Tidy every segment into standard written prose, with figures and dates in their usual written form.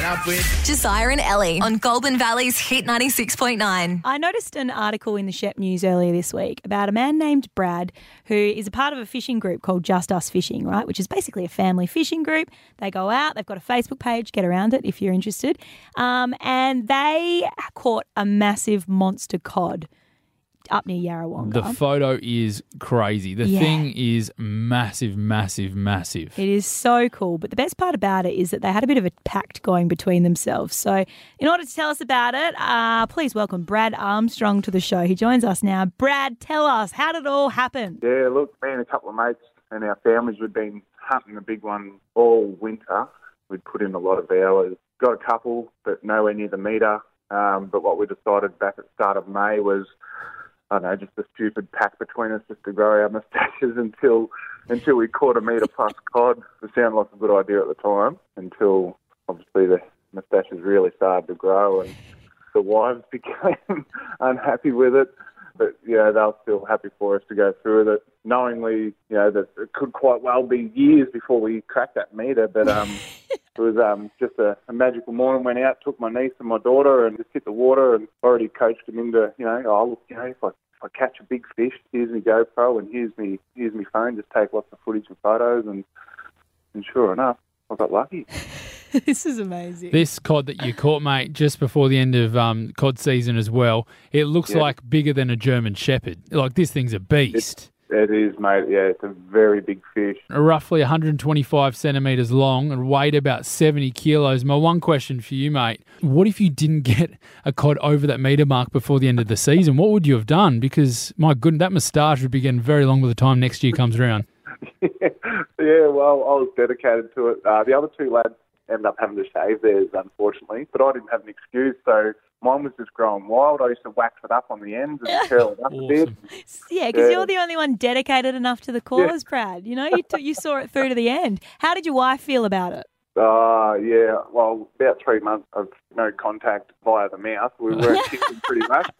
Up with Josiah and Ellie on Goulburn Valley's Hit 96.9. I noticed an article in the Shep News earlier this week about a man named Brad who is a part of a fishing group called Just Us Fishing, right, which is basically a family fishing group. They go out, they've got a Facebook page, get around it if you're interested, and they caught a massive monster cod up near Yarrawonga. The photo is crazy. The thing is massive, massive, massive. It is so cool. But the best part about it is that they had a bit of a pact going between themselves. So in order to tell us about it, please welcome Brad Armstrong to the show. He joins us now. Brad, tell us, how did it all happen? Yeah, look, me and a couple of mates and our families, we'd been hunting the big one all winter. We'd put in a lot of hours. Got a couple, but nowhere near the metre. But what we decided back at the start of May was, I don't know, just a stupid pact between us just to grow our moustaches until we caught a metre plus cod. It sounded like a good idea at the time until obviously the moustaches really started to grow and the wives became unhappy with it. But, you know, they were still happy for us to go through with it, knowingly, you know, that it could quite well be years before we cracked that metre. But it was just a magical morning. Went out, took my niece and my daughter and just hit the water and already coached them into, if I catch a big fish, here's my GoPro and here's my phone, just take lots of footage and photos. And sure enough, I got lucky. This is amazing. This cod that you caught, mate, just before the end of cod season as well, it looks like bigger than a German Shepherd. Like, this thing's a beast. It is, mate. Yeah, it's a very big fish. Roughly 125 centimetres long and weighed about 70 kilos. My one question for you, mate, what if you didn't get a cod over that metre mark before the end of the season? What would you have done? Because, my goodness, that moustache would be getting very long by the time next year comes around. Yeah, well, I was dedicated to it. The other two lads ended up having to shave theirs, unfortunately, but I didn't have an excuse, so mine was just growing wild. I used to wax it up on the ends and curl it up a bit. Yeah, because you're the only one dedicated enough to the cause, Brad. You know, you saw it through to the end. How did your wife feel about it? Yeah, well, about 3 months of no contact via the mouth. We weren't kissing pretty much.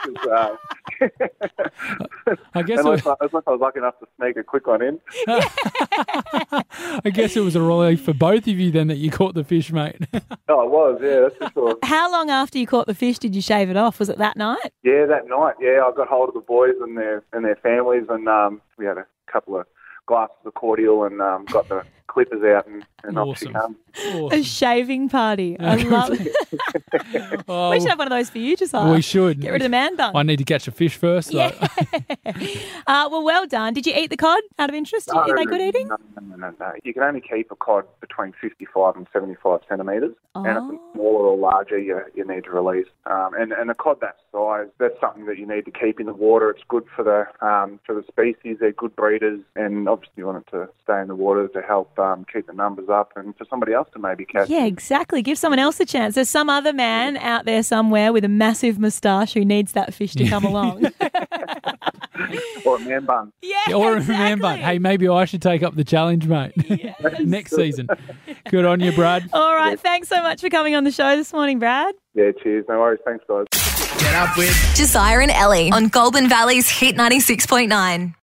I guess unless I was lucky enough to sneak a quick one in. I guess it was a relief for both of you then that you caught the fish, mate. Oh, it was, yeah, that's for sure. How long after you caught the fish did you shave it off? Was it that night? Yeah, that night. Yeah, I got hold of the boys and their families, and we had a couple of glasses of cordial and got the clippers out and off she comes. A shaving party. I love it. We should have one of those for you, Josiah. We should. Get rid of the man bun. I need to catch a fish first. Yeah. Well done. Did you eat the cod out of interest? Are they good eating? No. You can only keep a cod between 55 and 75 centimetres. And if it's smaller or larger, you need to release. And a cod that size, that's something that you need to keep in the water. It's good for the species. They're good breeders. And obviously you want it to stay in the water to help keep the numbers up and for somebody else to maybe catch. Yeah, exactly. Give someone else a chance. There's some other man out there somewhere with a massive moustache who needs that fish to come along. Or a man bun. Yeah, or exactly. a man bun. Hey, maybe I should take up the challenge, mate. Yes. Next season. Good on you, Brad. All right. Thanks so much for coming on the show this morning, Brad. Yeah, cheers. No worries. Thanks, guys. Get Up with Josiah and Ellie on Goulburn Valley's Hit 96.9.